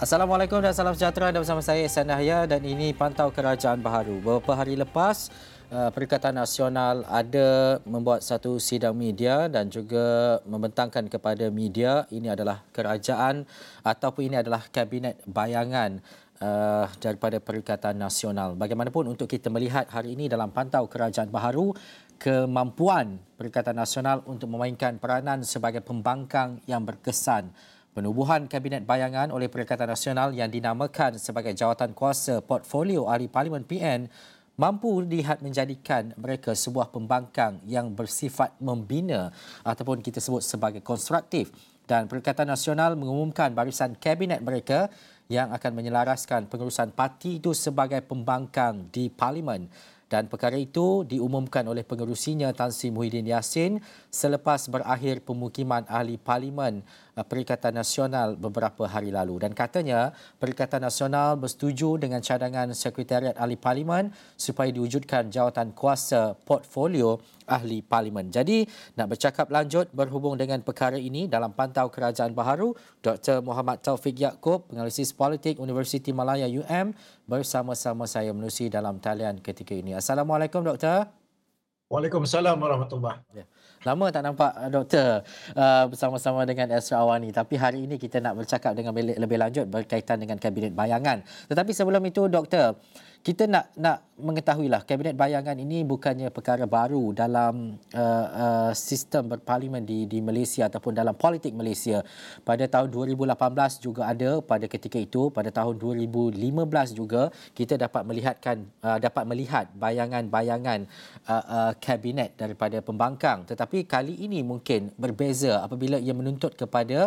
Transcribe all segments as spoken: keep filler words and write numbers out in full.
Assalamualaikum dan salam sejahtera. Anda bersama saya Ihsan Dahlia dan ini Pantau Kerajaan Baharu. Beberapa hari lepas, uh, Perikatan Nasional ada membuat satu sidang media dan juga membentangkan kepada media ini adalah kerajaan ataupun ini adalah kabinet bayangan uh, daripada Perikatan Nasional. Bagaimanapun untuk kita melihat hari ini dalam Pantau Kerajaan Baharu, kemampuan Perikatan Nasional untuk memainkan peranan sebagai pembangkang yang berkesan. Penubuhan Kabinet Bayangan oleh Perikatan Nasional yang dinamakan sebagai Jawatan Kuasa Portfolio Ahli Parlimen P N mampu dilihat menjadikan mereka sebuah pembangkang yang bersifat membina ataupun kita sebut sebagai konstruktif. Dan Perikatan Nasional mengumumkan barisan Kabinet mereka yang akan menyelaraskan pengurusan parti itu sebagai pembangkang di Parlimen. Dan perkara itu diumumkan oleh pengerusinya Tan Sri Muhyiddin Yassin selepas berakhir pemukiman ahli parlimen Perikatan Nasional beberapa hari lalu. Dan katanya Perikatan Nasional bersetuju dengan cadangan Sekretariat Ahli Parlimen supaya diwujudkan jawatan kuasa portfolio ahli parlimen. Jadi nak bercakap lanjut berhubung dengan perkara ini dalam Pantau Kerajaan Baharu, Doktor Muhammad Taufik Yaakob, penganalisis politik Universiti Malaya U M bersama-sama saya menerusi dalam talian ketika ini. Assalamualaikum Doktor. Waalaikumsalam warahmatullahi. Ya. Lama tak nampak Doktor uh, bersama-sama dengan Esra Awani. Tapi hari ini kita nak bercakap dengan lebih lanjut berkaitan dengan Kabinet Bayangan. Tetapi sebelum itu Doktor, kita nak nak mengetahuilah Kabinet Bayangan ini bukannya perkara baru dalam uh, uh, sistem berparlimen di di Malaysia ataupun dalam politik Malaysia. Pada tahun dua ribu lapan belas juga ada pada ketika itu, pada tahun dua ribu lima belas juga kita dapat melihatkan uh, dapat melihat bayangan-bayangan uh, uh, kabinet daripada pembangkang. Tetapi kali ini mungkin berbeza apabila ia menuntut kepada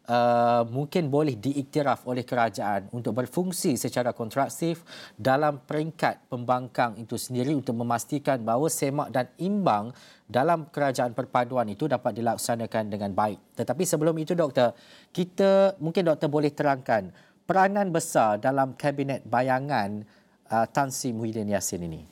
Uh, mungkin boleh diiktiraf oleh kerajaan untuk berfungsi secara kontraktif dalam peringkat pembangkang itu sendiri untuk memastikan bahawa semak dan imbang dalam kerajaan perpaduan itu dapat dilaksanakan dengan baik. Tetapi sebelum itu Doktor, kita mungkin Doktor boleh terangkan peranan besar dalam Kabinet Bayangan uh, Tan Sri Muhyiddin Yassin ini.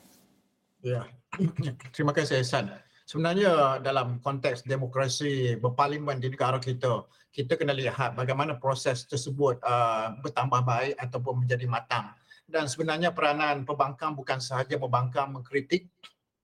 Ya, terima kasih Ihsan. Sebenarnya dalam konteks demokrasi berparlimen di negara kita, kita kena lihat bagaimana proses tersebut uh, bertambah baik ataupun menjadi matang. Dan sebenarnya peranan pembangkang bukan sahaja membangkang, mengkritik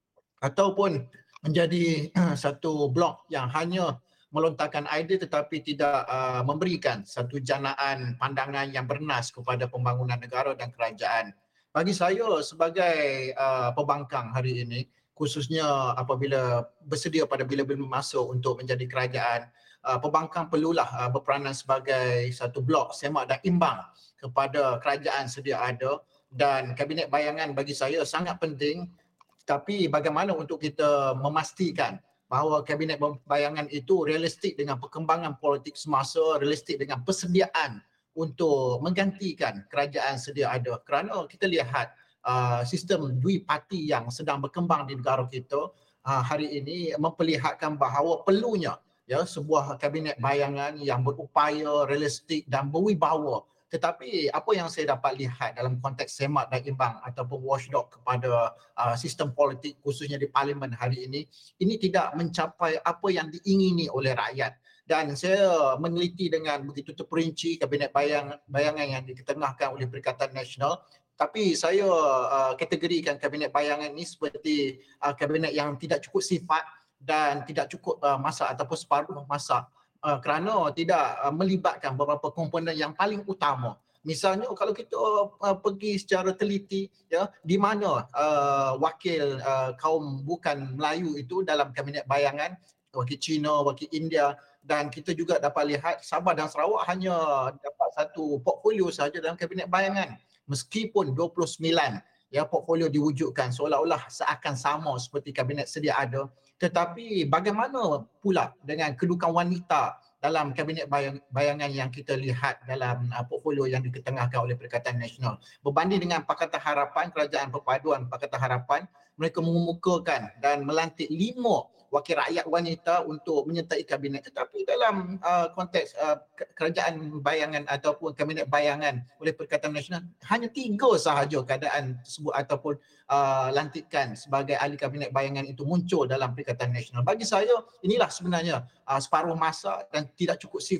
ataupun menjadi uh, satu blok yang hanya melontarkan idea tetapi tidak uh, memberikan satu janaan pandangan yang bernas kepada pembangunan negara dan kerajaan. Bagi saya sebagai uh, pembangkang hari ini, khususnya apabila bersedia pada bila-bila masa untuk menjadi kerajaan, uh, pembangkang perlulah uh, berperanan sebagai satu blok semak dan imbang kepada kerajaan sedia ada, dan Kabinet Bayangan bagi saya sangat penting. Tapi bagaimana untuk kita memastikan bahawa Kabinet Bayangan itu realistik dengan perkembangan politik semasa, realistik dengan persediaan untuk menggantikan kerajaan sedia ada. Kerana kita lihat Uh, sistem dui parti yang sedang berkembang di negara kita uh, hari ini memperlihatkan bahawa perlunya ya sebuah kabinet bayangan yang berupaya realistik dan berwibawa. Tetapi apa yang saya dapat lihat dalam konteks semak dan imbang ataupun watchdog kepada uh, sistem politik khususnya di parlimen hari ini, ini tidak mencapai apa yang diingini oleh rakyat. Dan saya meneliti dengan begitu terperinci kabinet bayang, bayangan yang diketengahkan oleh Perikatan Nasional. Tapi saya uh, kategorikan Kabinet Bayangan ini seperti uh, kabinet yang tidak cukup sifat dan tidak cukup uh, masa ataupun separuh masa uh, kerana tidak uh, melibatkan beberapa komponen yang paling utama. Misalnya kalau kita uh, pergi secara teliti ya di mana uh, wakil uh, kaum bukan Melayu itu dalam Kabinet Bayangan, wakil Cina, wakil India, dan kita juga dapat lihat Sabah dan Sarawak hanya dapat satu portfolio sahaja dalam Kabinet Bayangan. Meskipun dua puluh sembilan ya portfolio diwujudkan seolah-olah seakan sama seperti kabinet sedia ada, tetapi bagaimana pula dengan kedudukan wanita dalam Kabinet Bayangan yang kita lihat dalam uh, portfolio yang diketengahkan oleh Perikatan Nasional berbanding dengan Pakatan Harapan, Kerajaan Perpaduan Pakatan Harapan, mereka mengemukakan dan melantik lima wakil rakyat wanita untuk menyertai kabinet, tetapi dalam uh, konteks uh, kerajaan bayangan ataupun kabinet bayangan oleh Perikatan Nasional hanya tiga sahaja keadaan tersebut ataupun uh, lantikan sebagai ahli kabinet bayangan itu muncul dalam Perikatan Nasional. Bagi saya inilah sebenarnya uh, separuh masa dan tidak cukup sifat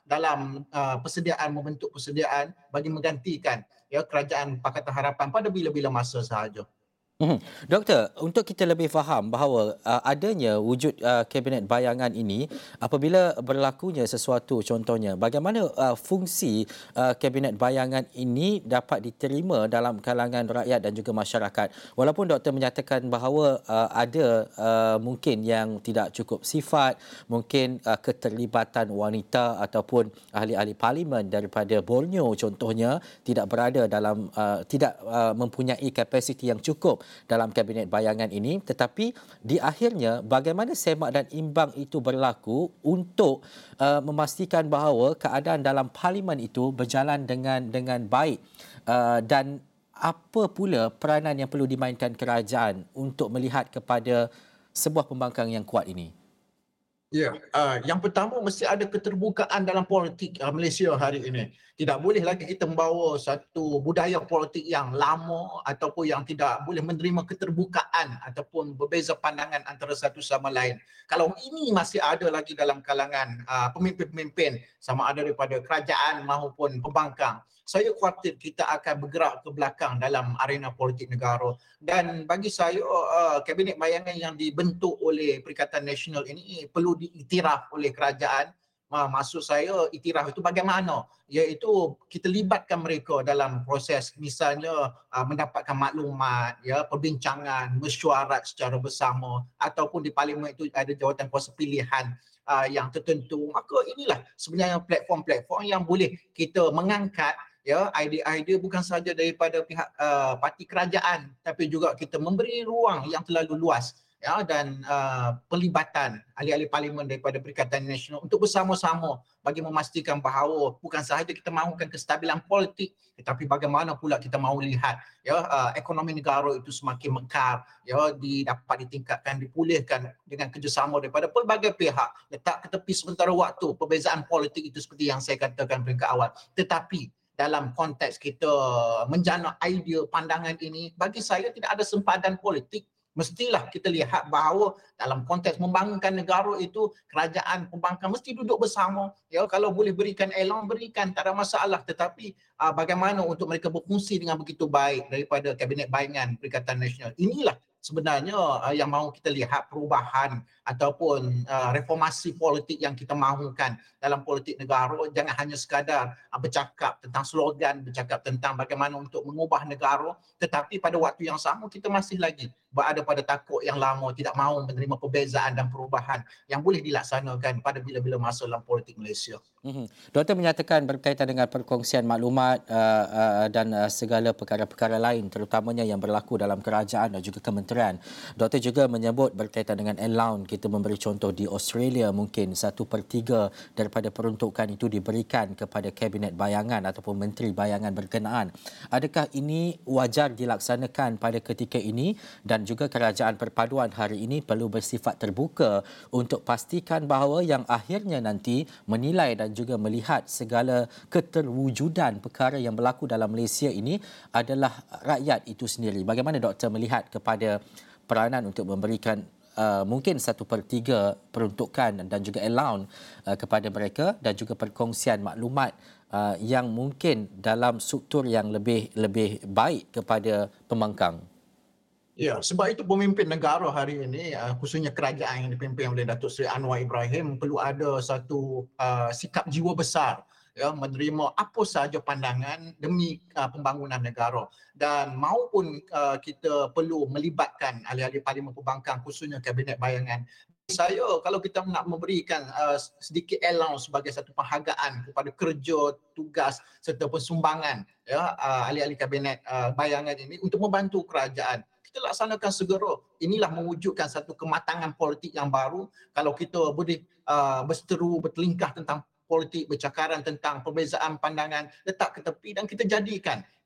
dalam uh, persediaan membentuk persediaan bagi menggantikan ya kerajaan Pakatan Harapan pada bila-bila masa sahaja. Mhm. Doktor, untuk kita lebih faham bahawa uh, adanya wujud uh, kabinet bayangan ini apabila berlakunya sesuatu, contohnya bagaimana uh, fungsi uh, kabinet bayangan ini dapat diterima dalam kalangan rakyat dan juga masyarakat. Walaupun doktor menyatakan bahawa uh, ada uh, mungkin yang tidak cukup sifat, mungkin uh, keterlibatan wanita ataupun ahli-ahli parlimen daripada Borneo contohnya tidak berada dalam uh, tidak uh, mempunyai kapasiti yang cukup dalam kabinet bayangan ini, tetapi di akhirnya bagaimana semak dan imbang itu berlaku untuk uh, memastikan bahawa keadaan dalam parlimen itu berjalan dengan dengan baik, uh, dan apa pula peranan yang perlu dimainkan kerajaan untuk melihat kepada sebuah pembangkang yang kuat ini? Ya, uh, yang pertama mesti ada keterbukaan dalam politik uh, Malaysia hari ini. Tidak boleh lagi kita membawa satu budaya politik yang lama ataupun yang tidak boleh menerima keterbukaan ataupun berbeza pandangan antara satu sama lain. Kalau ini masih ada lagi dalam kalangan uh, pemimpin-pemimpin sama ada daripada kerajaan maupun pembangkang, saya khawatir kita akan bergerak ke belakang dalam arena politik negara. Dan bagi saya, uh, kabinet bayangan yang dibentuk oleh Perikatan Nasional ini perlu diiktiraf oleh kerajaan. Uh, maksud saya, iktiraf itu bagaimana? Iaitu kita libatkan mereka dalam proses, misalnya uh, mendapatkan maklumat, ya, perbincangan, mesyuarat secara bersama, ataupun di parlimen itu ada jawatan kuasa pilihan uh, yang tertentu. Maka inilah sebenarnya platform-platform yang boleh kita mengangkat ya idea-idea bukan sahaja daripada pihak uh, parti kerajaan, tapi juga kita memberi ruang yang terlalu luas ya dan uh, pelibatan ahli-ahli parlimen daripada Perikatan Nasional untuk bersama-sama bagi memastikan bahawa bukan sahaja kita mahukan kestabilan politik, tetapi bagaimana pula kita mahu lihat ya uh, ekonomi negara itu semakin mekar, ya di, dapat ditingkatkan, dipulihkan dengan kerjasama daripada pelbagai pihak. Letak ke tepi sementara waktu perbezaan politik itu seperti yang saya katakan peringkat awal, tetapi dalam konteks kita menjana idea pandangan ini, bagi saya tidak ada sempadan politik. Mestilah kita lihat bahawa dalam konteks membangunkan negara itu kerajaan pembangkang mesti duduk bersama. Ya, kalau boleh berikan elan, berikan, tak ada masalah. Tetapi uh, bagaimana untuk mereka berfungsi dengan begitu baik daripada Kabinet Bayangan Perikatan Nasional. Inilah sebenarnya uh, yang mahu kita lihat perubahan ataupun uh, reformasi politik yang kita mahukan dalam politik negara. Jangan hanya sekadar uh, bercakap tentang slogan, bercakap tentang bagaimana untuk mengubah negara, tetapi pada waktu yang sama kita masih lagi berada pada takut yang lama, tidak mahu menerima perbezaan dan perubahan yang boleh dilaksanakan pada bila-bila masa dalam politik Malaysia. Mm-hmm. Doktor menyatakan berkaitan dengan perkongsian maklumat uh, uh, dan uh, segala perkara-perkara lain, terutamanya yang berlaku dalam kerajaan dan juga kementerian. Doktor juga menyebut berkaitan dengan allowance, kita memberi contoh di Australia mungkin satu per tiga daripada peruntukan itu diberikan kepada kabinet bayangan ataupun menteri bayangan berkenaan. Adakah ini wajar dilaksanakan pada ketika ini, dan juga kerajaan perpaduan hari ini perlu bersifat terbuka untuk pastikan bahawa yang akhirnya nanti menilai dan juga melihat segala keterwujudan perkara yang berlaku dalam Malaysia ini adalah rakyat itu sendiri. Bagaimana doktor melihat kepada peranan untuk memberikan uh, mungkin satu per tiga peruntukan dan juga allowance uh, kepada mereka, dan juga perkongsian maklumat uh, yang mungkin dalam struktur yang lebih lebih baik kepada pembangkang? Ya, sebab itu pemimpin negara hari ini, uh, khususnya kerajaan yang dipimpin oleh Datuk Seri Anwar Ibrahim, perlu ada satu uh, sikap jiwa besar, ya, menerima apa sahaja pandangan demi uh, pembangunan negara, dan maupun uh, kita perlu melibatkan ahli-ahli parlimen pembangkang, khususnya kabinet bayangan. Saya, kalau kita nak memberikan uh, sedikit allowance sebagai satu penghargaan kepada kerja, tugas serta sumbangan ya uh, ahli-ahli kabinet uh, bayangan ini untuk membantu kerajaan, kita laksanakan segera. Inilah mewujudkan satu kematangan politik yang baru. Kalau kita boleh uh, berseteru, bertelingkah tentang politik, bercakaran tentang perbezaan pandangan, letak ke tepi dan kita jadikan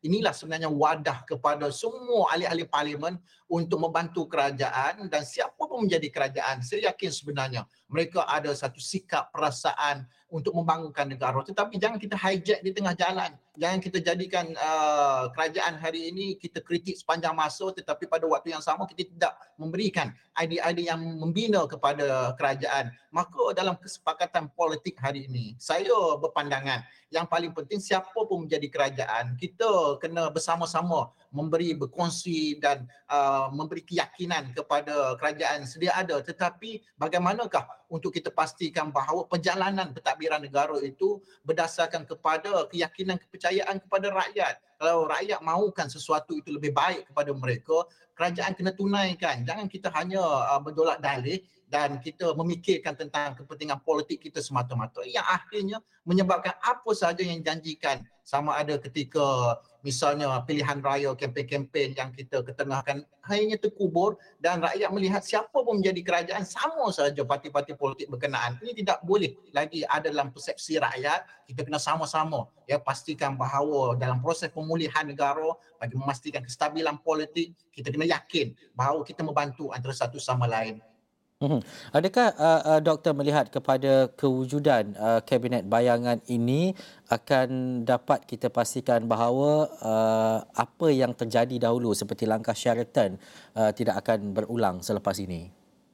inilah sebenarnya wadah kepada semua ahli-ahli parlimen untuk membantu kerajaan, dan siapa pun menjadi kerajaan, saya yakin sebenarnya mereka ada satu sikap perasaan untuk membangunkan negara. Tetapi jangan kita hijack di tengah jalan. Jangan kita jadikan uh, kerajaan hari ini kita kritik sepanjang masa, tetapi pada waktu yang sama kita tidak memberikan idea-idea yang membina kepada kerajaan. Maka dalam kesepakatan politik hari ini, saya berpandangan yang paling penting siapa pun menjadi kerajaan, kita kena bersama-sama memberi, berkongsi dan uh, memberi keyakinan kepada kerajaan sedia ada. Tetapi bagaimanakah untuk kita pastikan bahawa perjalanan pentadbiran negara itu berdasarkan kepada keyakinan, kepercayaan kepada rakyat. Kalau rakyat mahukan sesuatu itu lebih baik kepada mereka, kerajaan kena tunaikan. Jangan kita hanya uh, berdolak dalih dan kita memikirkan tentang kepentingan politik kita semata-mata, yang akhirnya menyebabkan apa sahaja yang janjikan, sama ada ketika misalnya pilihan raya, kempen-kempen yang kita ketengahkan hanya terkubur, dan rakyat melihat siapa pun menjadi kerajaan sama saja parti-parti politik berkenaan. Ini tidak boleh lagi ada dalam persepsi rakyat. Kita kena sama-sama ya pastikan bahawa dalam proses pemulihan negara, bagi memastikan kestabilan politik, kita kena yakin bahawa kita membantu antara satu sama lain. Mhm. Adakah uh, uh, doktor melihat kepada kewujudan uh, kabinet bayangan ini akan dapat kita pastikan bahawa uh, apa yang terjadi dahulu seperti langkah Sheraton uh, tidak akan berulang selepas ini?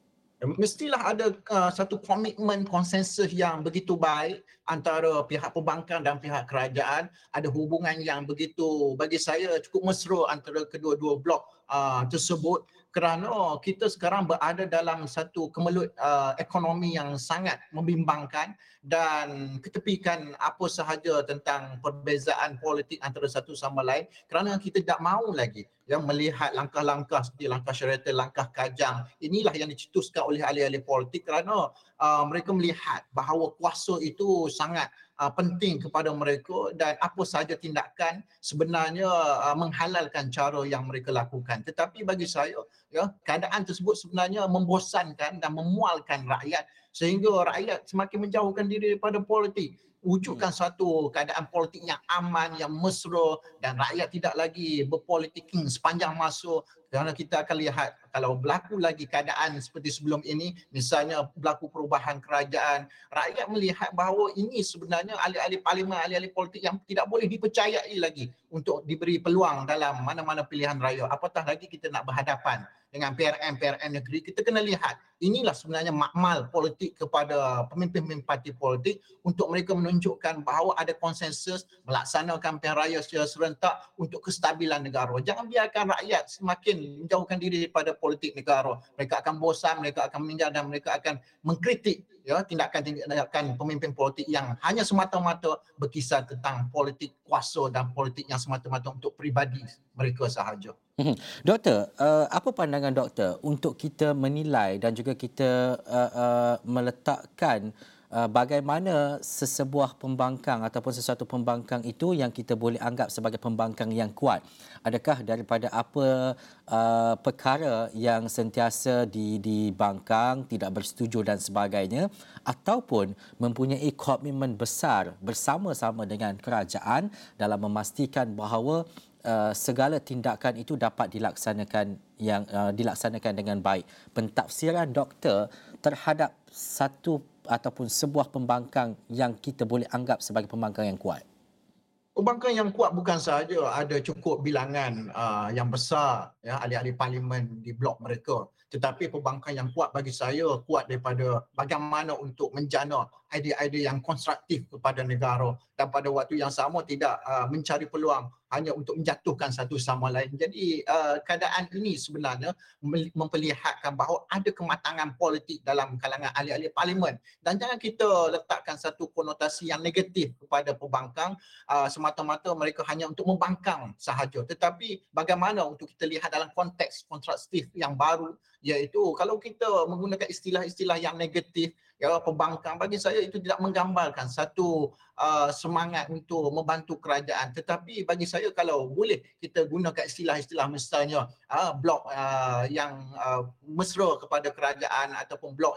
Mestilah ada uh, satu komitmen konsensus yang begitu baik antara pihak perbankan dan pihak kerajaan. Ada hubungan yang begitu, bagi saya, cukup mesra antara kedua-dua blok uh, tersebut, kerana kita sekarang berada dalam satu kemelut uh, ekonomi yang sangat membimbangkan, dan ketepikan apa sahaja tentang perbezaan politik antara satu sama lain, kerana kita tidak mahu lagi yang melihat langkah-langkah seperti langkah Sheraton, langkah Kajang. Inilah yang dicetuskan oleh ahli-ahli politik kerana uh, mereka melihat bahawa kuasa itu sangat uh, penting kepada mereka, dan apa sahaja tindakan sebenarnya uh, menghalalkan cara yang mereka lakukan. Tetapi bagi saya, ya, keadaan tersebut sebenarnya membosankan dan memualkan rakyat, sehingga rakyat semakin menjauhkan diri daripada politik. Wujudkan satu keadaan politik yang aman, yang mesra, dan rakyat tidak lagi berpolitiking sepanjang masa. Kerana kita akan lihat kalau berlaku lagi keadaan seperti sebelum ini, misalnya berlaku perubahan kerajaan, rakyat melihat bahawa ini sebenarnya ahli-ahli parlimen, ahli-ahli politik yang tidak boleh dipercayai lagi untuk diberi peluang dalam mana-mana pilihan raya. Apatah lagi kita nak berhadapan dengan P R M P R M negeri. Kita kena lihat inilah sebenarnya makmal politik kepada pemimpin-pemimpin parti politik, untuk mereka menunjukkan bahawa ada konsensus melaksanakan pilihan raya secara serentak untuk kestabilan negara. Jangan biarkan rakyat semakin menjauhkan diri daripada politik negara. Mereka akan bosan, mereka akan meninggal, dan mereka akan mengkritik ya tindakan-tindakan pemimpin politik yang hanya semata-mata berkisar tentang politik kuasa dan politik yang semata-mata untuk peribadi mereka sahaja. Mhm. Doktor, uh, apa pandangan doktor untuk kita menilai dan juga kita uh, uh, meletakkan uh, bagaimana sesebuah pembangkang ataupun sesuatu pembangkang itu yang kita boleh anggap sebagai pembangkang yang kuat? Adakah daripada apa uh, perkara yang sentiasa di, dibangkang, tidak bersetuju dan sebagainya, ataupun mempunyai komitmen besar bersama-sama dengan kerajaan dalam memastikan bahawa Uh, segala tindakan itu dapat dilaksanakan yang uh, dilaksanakan dengan baik. Pentafsiran doktor terhadap satu ataupun sebuah pembangkang yang kita boleh anggap sebagai pembangkang yang kuat. Pembangkang yang kuat bukan sahaja ada cukup bilangan uh, yang besar ya ahli-ahli parlimen di blok mereka, tetapi pembangkang yang kuat bagi saya kuat daripada bagaimana untuk menjana idea-idea yang konstruktif kepada negara, dan pada waktu yang sama tidak uh, mencari peluang hanya untuk menjatuhkan satu sama lain. Jadi uh, keadaan ini sebenarnya memperlihatkan bahawa ada kematangan politik dalam kalangan ahli-ahli parlimen, dan jangan kita letakkan satu konotasi yang negatif kepada pembangkang uh, semata-mata mereka hanya untuk membangkang sahaja. Tetapi bagaimana untuk kita lihat dalam konteks konstruktif yang baru, iaitu kalau kita menggunakan istilah-istilah yang negatif, ya, pembangkang, bagi saya itu tidak menggambarkan satu uh, semangat untuk membantu kerajaan. Tetapi bagi saya kalau boleh kita gunakan istilah-istilah misalnya uh, blok uh, yang uh, mesra kepada kerajaan, ataupun blok yang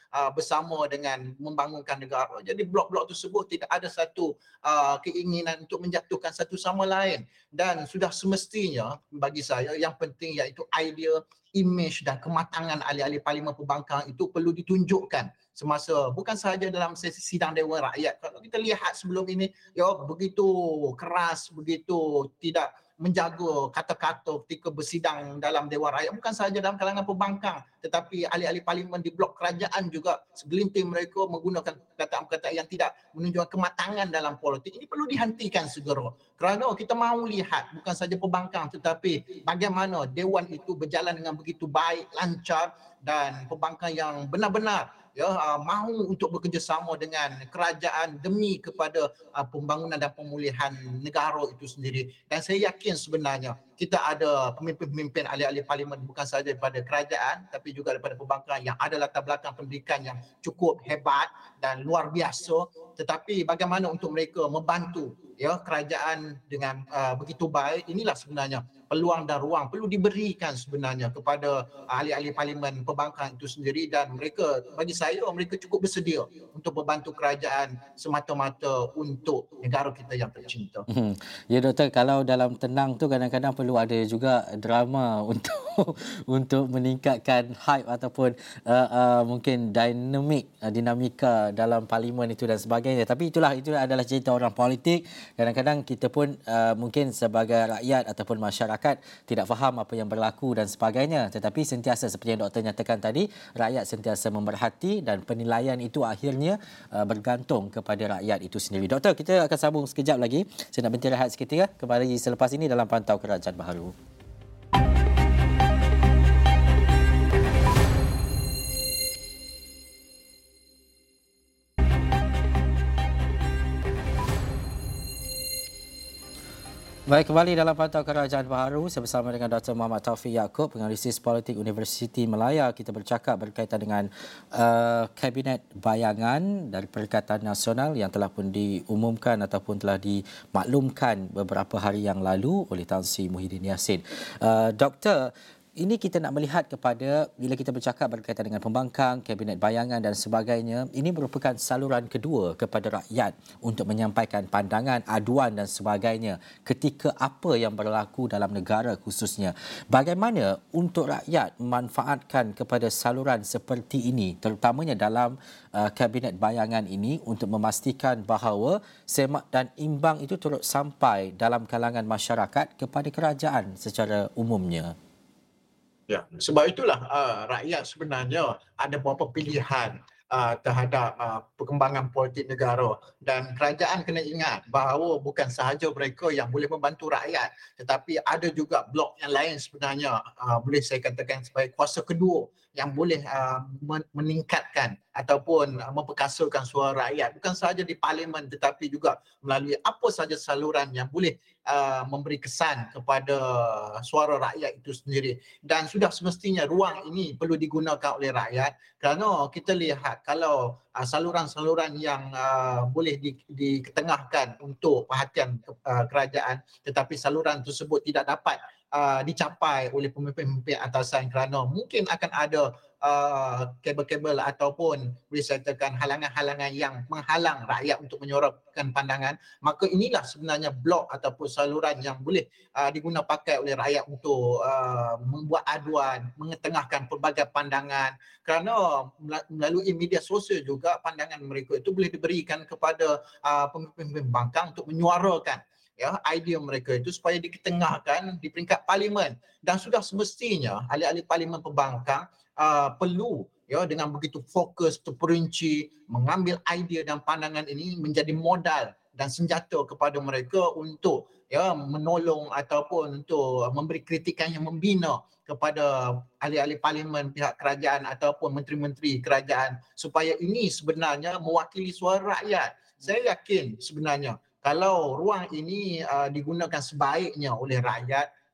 uh, bersama dengan membangunkan negara. Jadi blok-blok tersebut tidak ada satu uh, keinginan untuk menjatuhkan satu sama lain, dan sudah semestinya bagi saya yang penting iaitu idea, image dan kematangan ahli-ahli Parlimen Pembangkang itu perlu ditunjukkan semasa bukan sahaja dalam sesi sidang Dewan Rakyat. Kalau kita lihat sebelum ini, ya begitu keras, begitu tidak menjaga kata-kata ketika bersidang dalam Dewan Rakyat, bukan sahaja dalam kalangan pembangkang tetapi ahli-ahli parlimen di blok kerajaan juga segelintir mereka menggunakan perkataan-perkataan yang tidak menunjukkan kematangan dalam politik. Ini perlu dihentikan segera, kerana kita mahu lihat bukan sahaja pembangkang tetapi bagaimana Dewan itu berjalan dengan begitu baik, lancar, dan pembangkang yang benar-benar ya uh, mahu untuk bekerjasama dengan kerajaan demi kepada uh, pembangunan dan pemulihan negara itu sendiri. Dan saya yakin sebenarnya kita ada pemimpin-pemimpin ahli-ahli parlimen bukan sahaja daripada kerajaan tapi juga daripada pembangkang yang ada latar belakang pendidikan yang cukup hebat dan luar biasa, tetapi bagaimana untuk mereka membantu ya kerajaan dengan uh, begitu baik. Inilah sebenarnya peluang dan ruang perlu diberikan sebenarnya kepada ahli-ahli parlimen pembangkang itu sendiri, dan mereka, bagi saya mereka cukup bersedia untuk membantu kerajaan semata-mata untuk negara kita yang tercinta. Hmm. Ya doktor, kalau dalam tenang tu kadang-kadang perlu ada juga drama untuk untuk meningkatkan hype ataupun uh, uh, mungkin dinamik uh, dinamika dalam parlimen itu dan sebagainya. Tapi itulah itu adalah cerita orang politik. Kadang-kadang kita pun uh, mungkin sebagai rakyat ataupun masyarakat tidak faham apa yang berlaku dan sebagainya. Tetapi sentiasa seperti yang doktor nyatakan tadi, rakyat sentiasa memerhati dan penilaian itu akhirnya uh, bergantung kepada rakyat itu sendiri. Doktor, kita akan sambung sekejap lagi. Saya nak berhenti rehat seketika. Kembali selepas ini dalam Pantau Kerajaan Baharu. Baik, kembali dalam Pantau Kerajaan Baharu. Saya bersama dengan Doktor Muhammad Taufik Yaakob, penganalisis politik Universiti Melaya. Kita bercakap berkaitan dengan uh, Kabinet Bayangan dari Perikatan Nasional yang telah pun diumumkan ataupun telah dimaklumkan beberapa hari yang lalu oleh Tan Sri Muhyiddin Yassin. Uh, Doktor, ini kita nak melihat kepada, bila kita bercakap berkaitan dengan pembangkang, Kabinet Bayangan dan sebagainya, ini merupakan saluran kedua kepada rakyat untuk menyampaikan pandangan, aduan dan sebagainya ketika apa yang berlaku dalam negara khususnya. Bagaimana untuk rakyat memanfaatkan kepada saluran seperti ini, terutamanya dalam uh, Kabinet Bayangan ini, untuk memastikan bahawa semak dan imbang itu turut sampai dalam kalangan masyarakat kepada kerajaan secara umumnya? Ya, sebab itulah uh, rakyat sebenarnya ada beberapa pilihan uh, terhadap uh, perkembangan politik negara, dan kerajaan kena ingat bahawa bukan sahaja mereka yang boleh membantu rakyat, tetapi ada juga blok yang lain sebenarnya, uh, boleh saya katakan sebagai kuasa kedua yang boleh uh, meningkatkan ataupun uh, memperkasakan suara rakyat, bukan sahaja di parlimen tetapi juga melalui apa sahaja saluran yang boleh uh, memberi kesan kepada suara rakyat itu sendiri. Dan sudah semestinya ruang ini perlu digunakan oleh rakyat, kerana kita lihat kalau uh, saluran-saluran yang uh, boleh di, diketengahkan untuk perhatian uh, kerajaan tetapi saluran tersebut tidak dapat Uh, dicapai oleh pemimpin-pemimpin atasan kerana mungkin akan ada uh, kabel-kabel ataupun boleh saya katakan halangan-halangan yang menghalang rakyat untuk menyuarakan pandangan, maka inilah sebenarnya blok ataupun saluran yang boleh uh, diguna pakai oleh rakyat untuk uh, membuat aduan, mengetengahkan pelbagai pandangan, kerana melalui media sosial juga pandangan mereka itu boleh diberikan kepada uh, pemimpin-pemimpin pembangkang untuk menyuarakan ya idea mereka itu supaya diketengahkan di peringkat parlimen. Dan sudah semestinya ahli-ahli parlimen pembangkang uh, perlu ya dengan begitu fokus, terperinci mengambil idea dan pandangan ini menjadi modal dan senjata kepada mereka untuk ya menolong ataupun untuk memberi kritikan yang membina kepada ahli-ahli parlimen, pihak kerajaan ataupun menteri-menteri kerajaan, supaya ini sebenarnya mewakili suara rakyat. Saya yakin sebenarnya kalau ruang ini uh, digunakan sebaiknya oleh rakyat,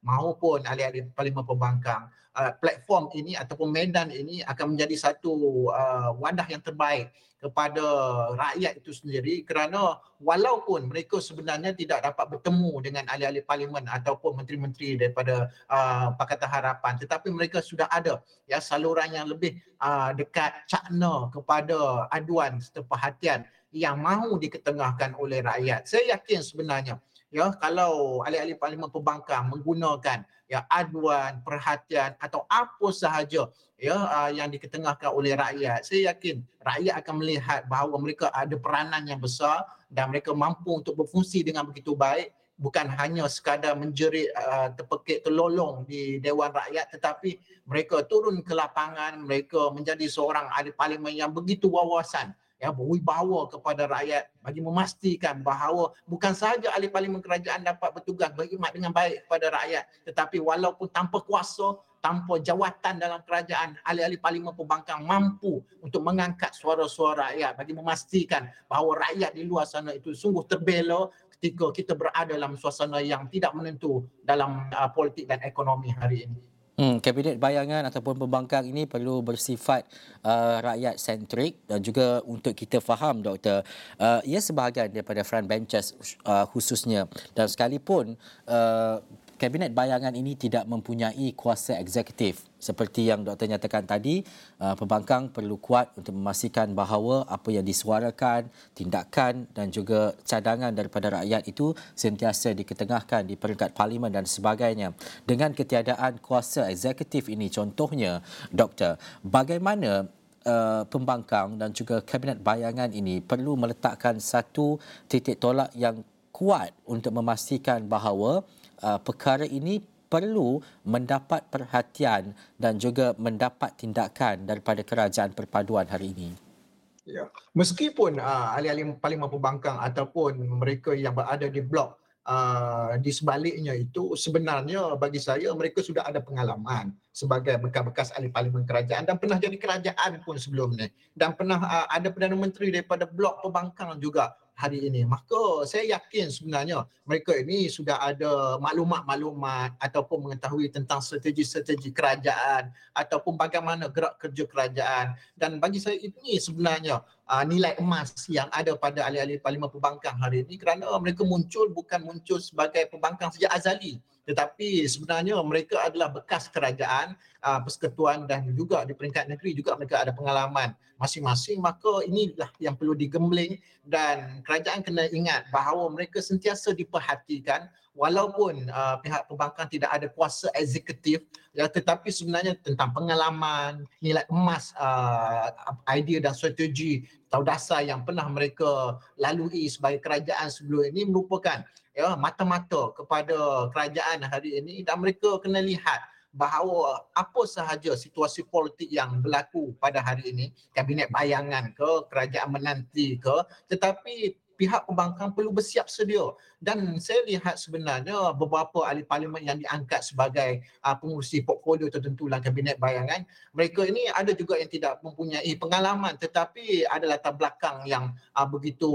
maupun ahli-ahli Parlimen Pembangkang, uh, platform ini ataupun medan ini akan menjadi satu uh, wadah yang terbaik kepada rakyat itu sendiri, kerana walaupun mereka sebenarnya tidak dapat bertemu dengan ahli-ahli parlimen ataupun menteri-menteri daripada uh, Pakatan Harapan, tetapi mereka sudah ada ya saluran yang lebih uh, dekat, cakna kepada aduan serta perhatian yang mahu diketengahkan oleh rakyat. Saya yakin sebenarnya ya kalau ahli-ahli Parlimen Pembangkang menggunakan ya aduan, perhatian atau apa sahaja ya uh, yang diketengahkan oleh rakyat, saya yakin rakyat akan melihat bahawa mereka ada peranan yang besar dan mereka mampu untuk berfungsi dengan begitu baik, bukan hanya sekadar menjerit uh, terpekik terlolong di Dewan Rakyat, tetapi mereka turun ke lapangan, mereka menjadi seorang ahli parlimen yang begitu wawasan, ya, berwibawa kepada rakyat bagi memastikan bahawa bukan sahaja ahli parlimen kerajaan dapat bertugas berkhidmat dengan baik kepada rakyat, tetapi walaupun tanpa kuasa, tanpa jawatan dalam kerajaan, ahli-ahli Parlimen Pembangkang mampu untuk mengangkat suara-suara rakyat bagi memastikan bahawa rakyat di luar sana itu sungguh terbela ketika kita berada dalam suasana yang tidak menentu dalam uh, politik dan ekonomi hari ini. Hmm, Kabinet bayangan ataupun pembangkang ini perlu bersifat uh, rakyat sentrik dan juga untuk kita faham, Doktor, uh, ia sebahagian daripada front benches uh, khususnya, dan sekalipun uh, Kabinet bayangan ini tidak mempunyai kuasa eksekutif. Seperti yang Doktor nyatakan tadi, uh, pembangkang perlu kuat untuk memastikan bahawa apa yang disuarakan, tindakan dan juga cadangan daripada rakyat itu sentiasa diketengahkan di peringkat parlimen dan sebagainya. Dengan ketiadaan kuasa eksekutif ini, contohnya, Doktor, bagaimana Uh, pembangkang dan juga Kabinet bayangan ini perlu meletakkan satu titik tolak yang kuat untuk memastikan bahawa uh, perkara ini perlu mendapat perhatian dan juga mendapat tindakan daripada kerajaan perpaduan hari ini. Ya. Meskipun uh, ahli-ahli Parlimen Pembangkang ataupun mereka yang berada di blok uh, di sebaliknya itu, sebenarnya bagi saya mereka sudah ada pengalaman sebagai bekas-bekas ahli parlimen kerajaan dan pernah jadi kerajaan pun sebelum ni, dan pernah uh, ada Perdana Menteri daripada blok pembangkang juga hari ini. Maka saya yakin sebenarnya mereka ini sudah ada maklumat-maklumat ataupun mengetahui tentang strategi-strategi kerajaan ataupun bagaimana gerak kerja kerajaan, dan bagi saya ini sebenarnya uh, nilai emas yang ada pada ahli-ahli Parlimen Pembangkang hari ini, kerana mereka muncul bukan muncul sebagai pembangkang sejak azali, tetapi sebenarnya mereka adalah bekas kerajaan, uh, persekutuan, dan juga di peringkat negeri juga mereka ada pengalaman masing-masing. Maka inilah yang perlu digembling, dan kerajaan kena ingat bahawa mereka sentiasa diperhatikan walaupun uh, pihak pembangkang tidak ada kuasa eksekutif, ya, tetapi sebenarnya tentang pengalaman, nilai emas, uh, idea dan strategi atau dasar yang pernah mereka lalui sebagai kerajaan sebelum ini merupakan ya mata-mata kepada kerajaan hari ini, dan mereka kena lihat bahawa apa sahaja situasi politik yang berlaku pada hari ini, kabinet bayangan ke, kerajaan menanti ke, tetapi pihak pembangkang perlu bersiap sedia. Dan saya lihat sebenarnya beberapa ahli parlimen yang diangkat sebagai uh, pengurusi portfolio tertentu dalam kabinet bayangan, mereka ini ada juga yang tidak mempunyai pengalaman tetapi ada latar belakang yang uh, begitu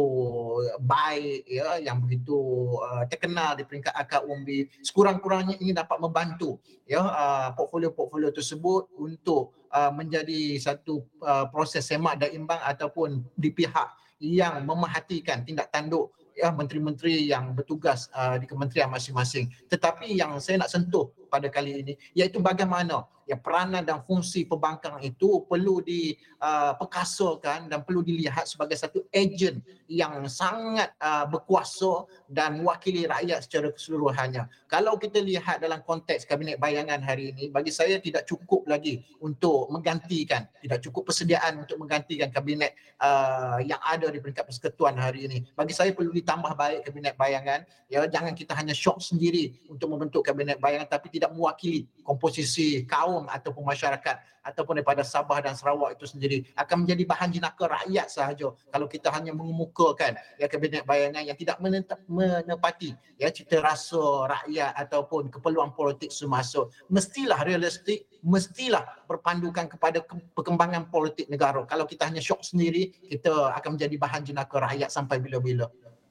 baik, ya, yang begitu uh, terkenal di peringkat akar umbi. Sekurang-kurangnya ini dapat membantu ya uh, portfolio-portfolio tersebut untuk uh, menjadi satu uh, proses semak dan imbang ataupun di pihak yang memerhatikan tindak tanduk ya menteri-menteri yang bertugas uh, di kementerian masing-masing. Tetapi yang saya nak sentuh pada kali ini iaitu bagaimana ya peranan dan fungsi pembangkang itu perlu diperkasakan uh, dan perlu dilihat sebagai satu ejen yang sangat uh, berkuasa dan mewakili rakyat secara keseluruhannya. Kalau kita lihat dalam konteks kabinet bayangan hari ini, bagi saya tidak cukup lagi untuk menggantikan, tidak cukup persediaan untuk menggantikan kabinet uh, yang ada di peringkat persekutuan hari ini. Bagi saya perlu ditambah baik kabinet bayangan. Ya, jangan kita hanya syok sendiri untuk membentuk kabinet bayangan tapi tidak mewakili komposisi kaum ataupun masyarakat ataupun daripada Sabah dan Sarawak itu sendiri. Akan menjadi bahan jenaka rakyat sahaja kalau kita hanya mengemukakan ya kabinet bayangan yang tidak menepati ya cita rasa rakyat ataupun keperluan politik semasa. Mestilah realistik, mestilah berpandukan kepada perkembangan politik negara. Kalau kita hanya syok sendiri, kita akan menjadi bahan jenaka rakyat sampai bila-bila.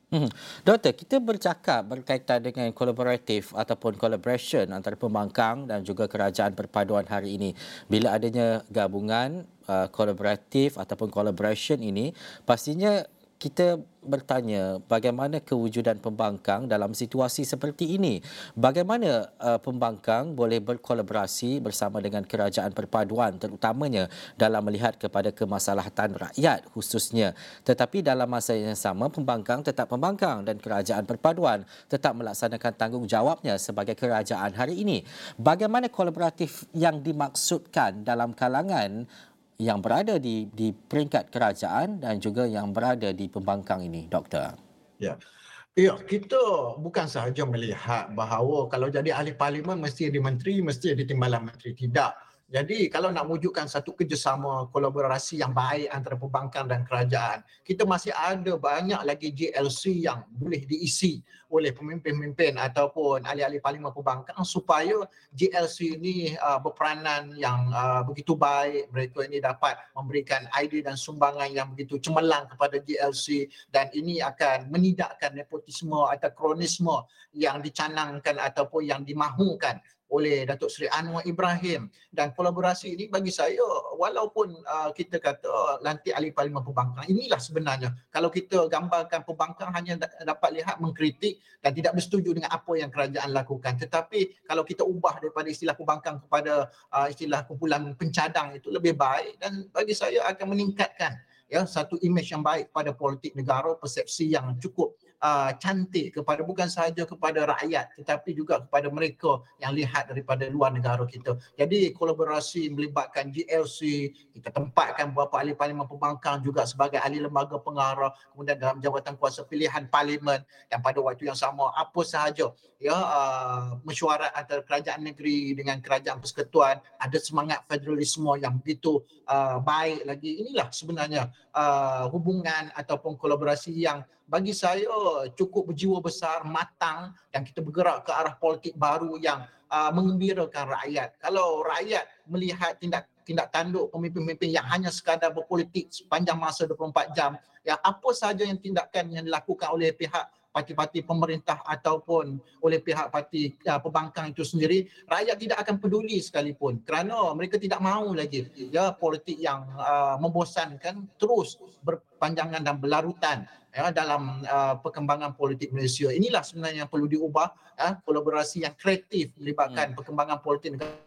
Hmm. Doktor, kita bercakap berkaitan dengan kolaboratif ataupun collaboration antara pembangkang dan juga kerajaan perpaduan hari ini. Bila adanya gabungan uh, kolaboratif ataupun collaboration ini, pastinya kita bertanya bagaimana kewujudan pembangkang dalam situasi seperti ini. Bagaimana uh, pembangkang boleh berkolaborasi bersama dengan kerajaan perpaduan terutamanya dalam melihat kepada kemaslahatan rakyat khususnya. Tetapi dalam masa yang sama pembangkang tetap pembangkang dan kerajaan perpaduan tetap melaksanakan tanggungjawabnya sebagai kerajaan hari ini. Bagaimana kolaboratif yang dimaksudkan dalam kalangan yang berada di di peringkat kerajaan dan juga yang berada di pembangkang ini, Doktor? Ya. Ya, kita bukan sahaja melihat bahawa kalau jadi ahli parlimen mesti ada menteri, mesti ada timbalan menteri. Tidak. Jadi kalau nak wujudkan satu kerjasama kolaborasi yang baik antara pembangkang dan kerajaan, kita masih ada banyak lagi J L C yang boleh diisi oleh pemimpin-pemimpin ataupun ahli-ahli parlimen pembangkang supaya J L C ini uh, berperanan yang uh, begitu baik. Mereka ini dapat memberikan idea dan sumbangan yang begitu cemerlang kepada J L C dan ini akan menidakkan nepotisme atau kronisme yang dicanangkan ataupun yang dimahukan oleh Datuk Seri Anwar Ibrahim. Dan kolaborasi ini bagi saya walaupun uh, kita kata lantik ahli parlimen pembangkang, inilah sebenarnya kalau kita gambarkan pembangkang hanya dapat lihat mengkritik dan tidak bersetuju dengan apa yang kerajaan lakukan. Tetapi kalau kita ubah daripada istilah pembangkang kepada uh, istilah kumpulan pencadang itu lebih baik dan bagi saya akan meningkatkan ya satu imej yang baik pada politik negara, persepsi yang cukup Uh, cantik kepada bukan sahaja kepada rakyat tetapi juga kepada mereka yang lihat daripada luar negara kita. Jadi kolaborasi melibatkan J L C, kita tempatkan beberapa ahli parlimen pembangkang juga sebagai ahli lembaga pengarah, kemudian dalam jawatan kuasa pilihan parlimen dan pada waktu yang sama apa sahaja ya uh, mesyuarat antara kerajaan negeri dengan kerajaan persekutuan, ada semangat federalisme yang begitu uh, baik lagi. Inilah sebenarnya uh, hubungan ataupun kolaborasi yang bagi saya cukup berjiwa besar, matang dan kita bergerak ke arah politik baru yang uh, mengembirakan rakyat. Kalau rakyat melihat tindak tindak tanduk pemimpin-pemimpin yang hanya sekadar berpolitik sepanjang masa dua puluh empat jam, ya apa sahaja yang tindakan yang dilakukan oleh pihak parti-parti pemerintah ataupun oleh pihak parti uh, pembangkang itu sendiri, rakyat tidak akan peduli sekalipun kerana mereka tidak mahu lagi ya politik yang uh, membosankan terus berpanjangan dan berlarutan ya dalam uh, perkembangan politik Malaysia. Inilah sebenarnya yang perlu diubah, ya, kolaborasi yang kreatif melibatkan hmm. perkembangan politik negara.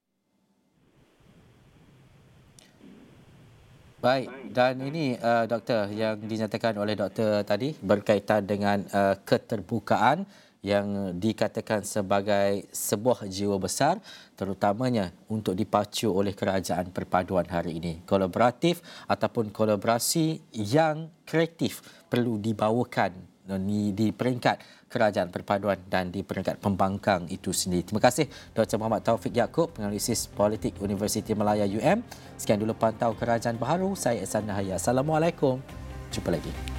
Baik, dan ini uh, doktor yang dinyatakan oleh doktor tadi berkaitan dengan uh, keterbukaan yang dikatakan sebagai sebuah jiwa besar terutamanya untuk dipacu oleh kerajaan perpaduan hari ini. Kolaboratif ataupun kolaborasi yang kreatif perlu dibawakan di, di peringkat kerajaan perpaduan dan di peringkat pembangkang itu sendiri. Terima kasih Doktor Muhammad Taufik Yaakob, penganalisis politik Universiti Malaya U M. Sekian dulu Pantau Kerajaan Baharu. Saya Ehsan Nahaya. Assalamualaikum. Jumpa lagi.